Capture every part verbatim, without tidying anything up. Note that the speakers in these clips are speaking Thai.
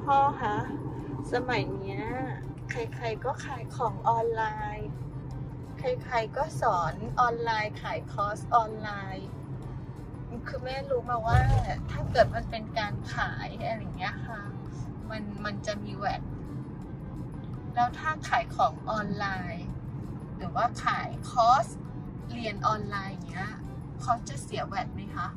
พ่อคะสมัยเนี้ยใครๆก็ขายของออนไลน์ ใครๆก็สอนออนไลน์ขายคอร์สออนไลน์ คือแม่รู้มาว่าถ้าเกิดมันเป็นการขายอะไรอย่างเงี้ยค่ะมันมันจะมีแวดแล้วถ้าขายของออนไลน์หรือว่าขายคอร์สเรียนออนไลน์อย่างเงี้ยเขาจะเสียแวดไหมคะ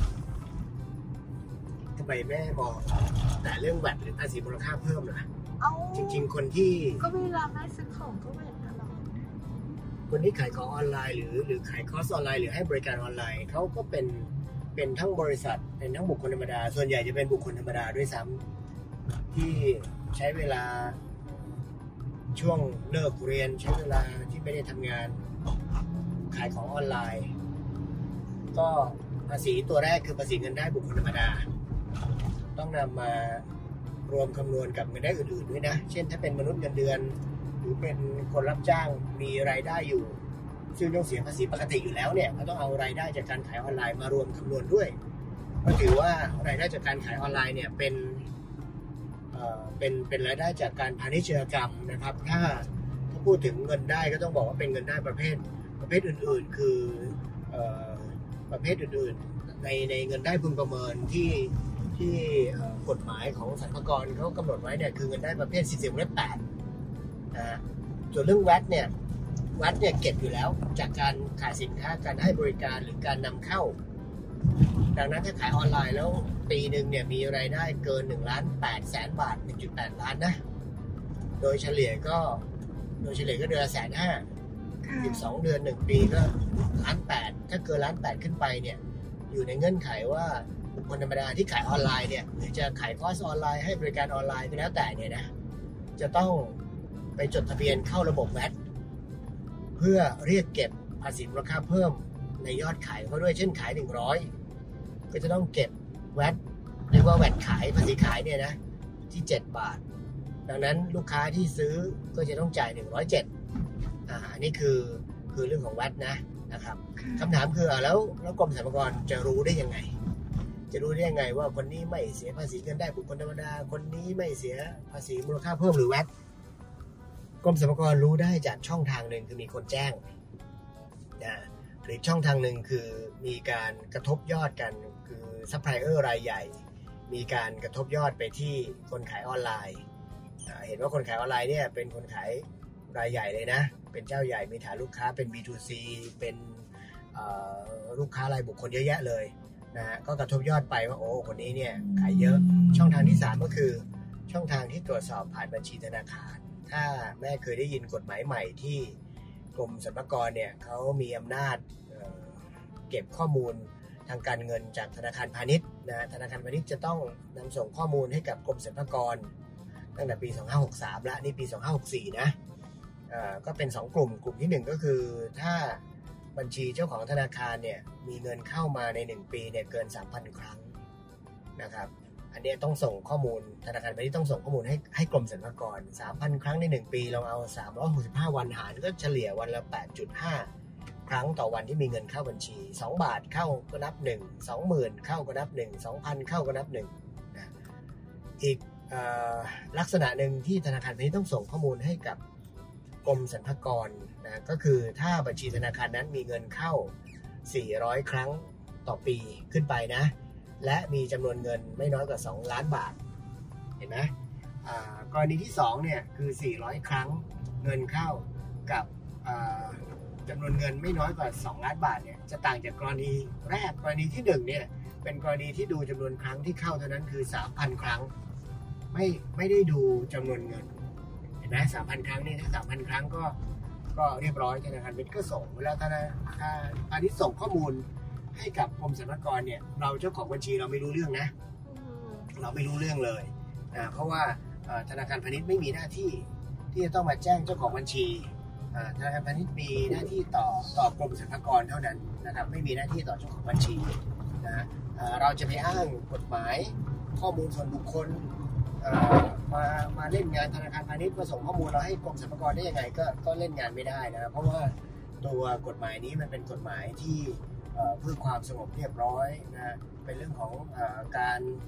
ทำไมแม่บอกแต่เรื่องแวดหรือภาษีมูลค่าเพิ่มล่ะเอาจริงๆคนที่ก็เวลาแม่ซื้อของก็แวดตลอดคนที่ขายของออนไลน์หรือหรือขายคอร์สออนไลน์หรือให้บริการออนไลน์เขาก็เป็นเป็นทั้งบริษัทเป็นทั้งบุคคลธรรมดาส่วนใหญ่จะเป็นบุคคลธรรมดาด้วยซ้ำที่ใช้เวลาช่วงเลิกเรียนใช้เวลาที่ไม่ได้ทำงานขายของออนไลน์ก็ภาษีตัวแรกคือภาษีเงินได้บุคคลธรรมดาต้องนำมารวมคำนวณกับเงินได้อื่นๆด้วยนะเช่นถ้าเป็นมนุษย์เงินเดือนหรือเป็นคนรับจ้างมีรายได้อยู่ซึ่งต้องเสียภาษีปกติอยู่แล้วเนี่ยก็ต้องเอารายได้จากการขายออนไลน์มารวมคำนวณด้วยก็ถือว่ารายได้จากการขายออนไลน์เนี่ยเป็นเอ่อเป็นเป็นรายได้จากการพาณิชยกรรมนะครับถ้าถ้าพูดถึงเงินได้ก็ต้องบอกว่าเป็นเงินได้ประเภทประเภทอื่นๆคือเอ่อประเภทอื่นๆในในเงินได้พึงประเมินที่ที่กฎหมายของสรรพากรเขากำหนดไว้เนี่ยคือเงินได้ประเภทสี่สิบวงเล็บแปดนะฮะส่วนเรื่องแวตเนี่ยแวตเนี่ยเก็บอยู่แล้วจากการขายสินค้าการให้บริการหรือการนำเข้าดังนั้นถ้าขายออนไลน์แล้วปีหนึ่งเนี่ยมีรายได้เกินหนึ่งล้านแปดแสนบาท หนึ่งจุดแปด ล้านนะโดยเฉลี่ยก็โดยเฉลี่ยก็เดือนละแสนห้าสิบสองเดือนหนึ่งปีก็ล้านแปดถ้าเกินล้านแปดขึ้นไปเนี่ยอยู่ในเงื่อนไขว่าบุคคลธรรมดาที่ขายออนไลน์เนี่ยหรือจะขายคอร์สออนไลน์ให้บริการออนไลน์ก็แล้วแต่เนี่ยนะจะต้องไปจดทะเบียนเข้าระบบแวตเพื่อเรียกเก็บภาษีมูลค่าเพิ่มในยอดขายเขาด้วยเช่นขายหนึ่งร้อยก็จะต้องเก็บแวตเรียกว่าแวตขายภาษีขายเนี่ยนะที่เจ็ดบาทดังนั้นลูกค้าที่ซื้อก็จะต้องจ่ายหนึ่งร้อยเจ็ดอ่าอันนี้คือคือเรื่องของแวตนะนะครับคำถามคือแล้วแล้วกรมสรรพากรจะรู้ได้ยังไงจะรู้ได้ยังไงว่าคนนี้ไม่เสียภาษีเงินได้บุคคลธรรมดาคนนี้ไม่เสียภาษีมูลค่าเพิ่มหรือแวตกรมสรรพากรรู้ได้จากช่องทางหนึ่งคือมีคนแจ้งนะหรือช่องทางหนึ่งคือมีการกระทบยอดกันคือซัพพลายเออร์รายใหญ่มีการกระทบยอดไปที่คนขายออนไลน์เห็นว่าคนขายออนไลน์เนี่ยเป็นคนขายรายใหญ่เลยนะเป็นเจ้าใหญ่มีฐานลูกค้าเป็น บี ทู ซี เป็นลูกค้ารายบุคคลเยอะแยะเลยนะฮะก็กระทบยอดไปว่าโอ้คนนี้เนี่ยขายเยอะช่องทางที่สามก็คือช่องทางที่ตรวจสอบผ่านบัญชีธนาคารถ้าแม่เคยได้ยินกฎหมายใหม่ที่กรมสรรพากรเนี่ยเขามีอำนาจ เ, เก็บข้อมูลทางการเงินจากธนาคารพาณิชย์นะธนาคารพาณิชย์จะต้องนำส่งข้อมูลให้กับกรมสรรพากรตั้งแต่ปีสองพันห้าร้อยหกสิบสามแล้วนี่ปีสองพันห้าร้อยหกสิบสี่นะก็เป็นสองกลุ่มกลุ่มที่หนึ่งก็คือถ้าบัญชีเจ้าของธนาคารเนี่ยมีเงินเข้ามาในหนึ่งปีเนี่ยเกิน สามพัน ครั้งนะครับอันนี้ต้องส่งข้อมูลธนาคารพาณิชย์ต้องส่งข้อมูลให้ให้กรมสรรพากร สามพัน ครั้งในหนึ่งปีลองเอาสามร้อยหกสิบห้าวันหารก็เฉลี่ยวันละ แปดจุดห้า ครั้งต่อวันที่มีเงินเข้าบัญชีสองบาทเข้าก็นับหนึ่ง สองหมื่นเข้าก็นับหนึ่ง สองพัน เข้าก็นับหนึ่งนะอีกลักษณะหนึ่งที่ธนาคารพาณิชย์ต้องส่งข้อมูลให้กับกรมสรรพากรนะก็คือถ้าบัญชีธนาคารนั้นมีเงินเข้าสี่ร้อยครั้งต่อปีขึ้นไปนะและมีจำนวนเงินไม่น้อยกว่าสองล้านบาทเห็นไหมกรณีที่สองเนี่ยคือสี่ร้อยครั้งเงินเข้ากับจำนวนเงินไม่น้อยกว่าสองล้านบาทเนี่ยจะต่างจากกรณีแรกกรณีที่หนึ่งเนี่ยเป็นกรณีที่ดูจำนวนครั้งที่เข้าเท่านั้นคือ สามพัน ครั้งไม่ไม่ได้ดูจำนวนเงินเห็นไหม สามพัน ครั้งนี่ถ้า สามพัน ครั้งก็ก็เรียบร้อยธนาคารพาณิชย์ก็ส่งเวลาธนาคารพาณิชย์ส่งข้อมูลให้กับกรมสรรพากรเนี่ยเราเจ้าของบัญชีเราไม่รู้เรื่องนะเราไม่รู้เรื่องเลยนะเพราะว่าธนาคารพาณิชย์ไม่มีหน้าที่ที่จะต้องมาแจ้งเจ้าของบัญชีธนาคารพาณิชย์มีหน้าที่ต่อต่อกรมสรรพากรเท่านั้นนะครับไม่มีหน้าที่ต่อเจ้าของบัญชีนะเราจะไปอ้างกฎหมายข้อมูลส่วนบุคคลมามาเล่นงานธนาคารพาณิชย์มาส่งข้อมูลเราให้กรมสรรพากรได้ยังไงก็ก็เล่นงานไม่ได้นะเพราะว่าตัวกฎหมายนี้มันเป็นกฎหมายที่เพื่อความสงบเรียบร้อยนะเป็นเรื่องของการ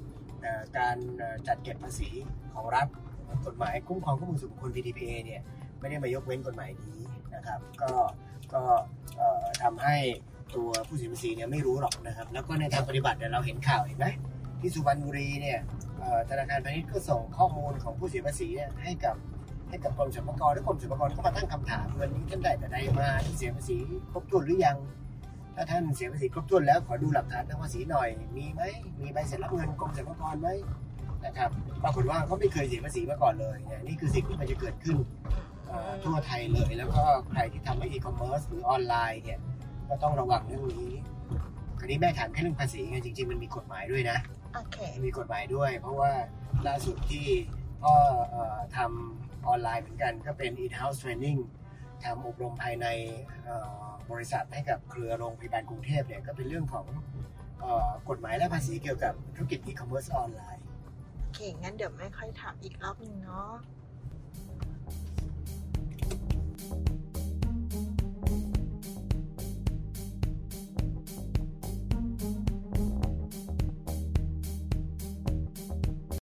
การจัดเก็บภาษีของรัฐกฎหมายคุ้มครองข้อมูลส่วนบุคคล พี ดี พี เอ เนี่ยไม่ได้มายกเว้นกฎหมายนี้นะครับก็ก็ทำให้ตัวผู้เสียภาษีเนี่ยไม่รู้หรอกนะครับแล้วก็ในทางปฏิบัติเนี่ยเราเห็นข่าวเห็นไหมที่สุพรรณบุรีเนี่ยธนาคารพาณิชย์ก็ส่งข้อมูลของผู้เสียภาษีเนี่ยให้กับให้กับกรมสรรพากรและกรมสรรพากรก็มาตั้งคำถามเงินนี้ท่านได้แต่ใดมาเสียภาษีครบถ้วนหรือยังถ้าท่านเสียภาษีครบถ้วนแล้วขอดูหลักฐานทางภาษีหน่อยมีไหมมีใบเสร็จรับเงินกรมสรรพากรไหมนะครับปรากฏว่าเขาไม่เคยเสียภาษีมาก่อนเลยเนี่ยนี่คือสิ่งที่มันจะเกิดขึ้นทั่วไทยเลยแล้วก็ใครที่ทำอีคอมเมิร์ซหรือออนไลน์เนี่ยก็ต้องระวังเรื่องนี้คราวนี้แม่ถามแค่เรื่องภาษีไงจริงๆมันมีกฎหมายด้วยนะโอเคมีกฎหมายด้วยเพราะว่าล่าสุดที่พ่อทำออนไลน์เหมือนกันก็เป็น in-house training ทำอบรมภายในบริษัทให้กับเครือโรงพยาบาลกรุงเทพเนี่ยก็เป็นเรื่องของกฎหมายและภาษีเกี่ยวกับธุรกิจอีคอมเมิร์ซออนไลน์โอเคงั้นเดี๋ยวไม่ค่อยถามอีกรอบนึงเนาะ